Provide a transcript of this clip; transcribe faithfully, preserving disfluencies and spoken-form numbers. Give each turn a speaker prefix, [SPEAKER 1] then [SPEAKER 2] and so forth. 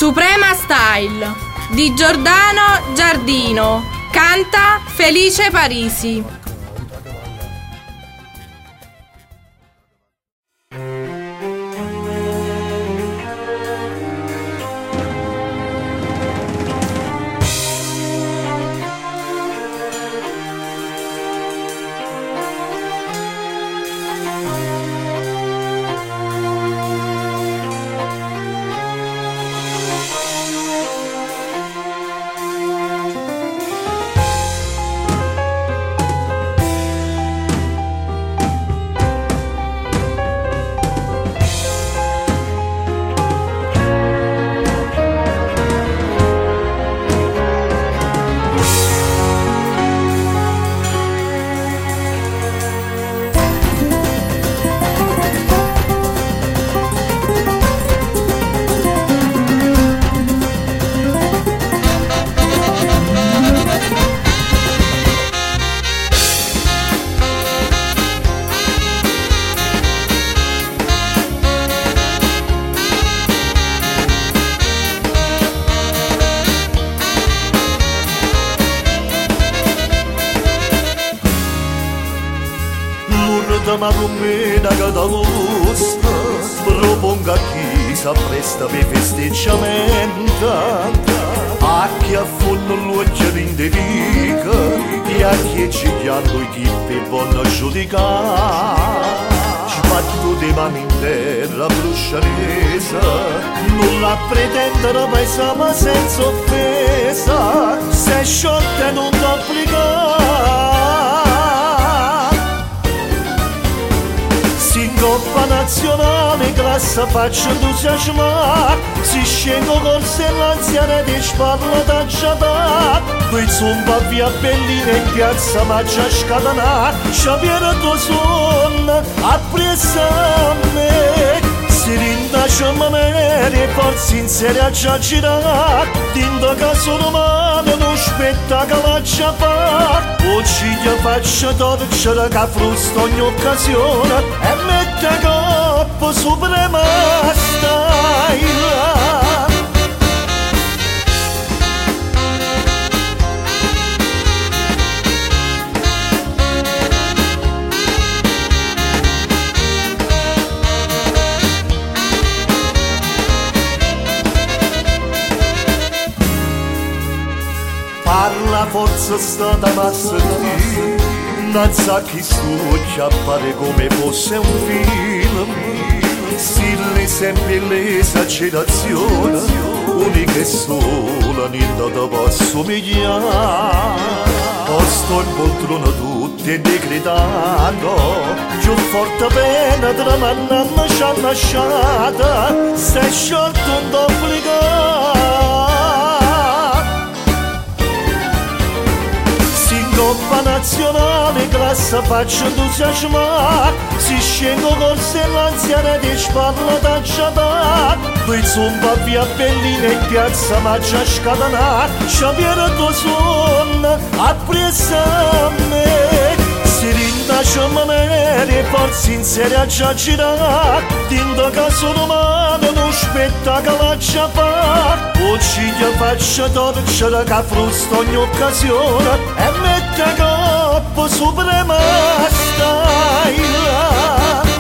[SPEAKER 1] Suprema Style di Giordano Giardino. Canta Felice Parisi.
[SPEAKER 2] Ma rumena che da gusta proponga chi s'appresta per festeggiamento a chi affonda l'occhio d'indivica e a chi ci chiando i tipi buona giudicare sbattute mani in terra brusciaresa non la pretendere paesama senza offesa se sciolta non t'applicare Coppa nazionale, classe faccio entusiasmare si scengo corse l'anziana di spalla da giada poi zumba via Bellina in piazza Maggia scatenà Xavier tuo son appresa a me si rindace maniere forse in serie a già girare tinto che sono umano non spettacolo a già fare oggi gli faccio torcere che frusta ogni occasione e mette coppa suprema style parla forza stata massa di Nazzaki stuccia appare come fosse un film stile sempre l'esagerazione unica e sola niente da posso somigliare posto in poltrona tutti e decretato più forte pena tra manna ci ha lasciata stai sciolto un d'obbligato Coppa nazionale, classe faccio entusiasmare si scengo corse l'anziana di spalla da giada poi zumba via Bellina in piazza Maggia scatenà Xavier tuo son appresa a me si rindace maniere forse in serie a già girare tinto che sono umano non spettacolo a già fare oggi gli faccio torcere che frusta ogni occasione e mette coppa suprema style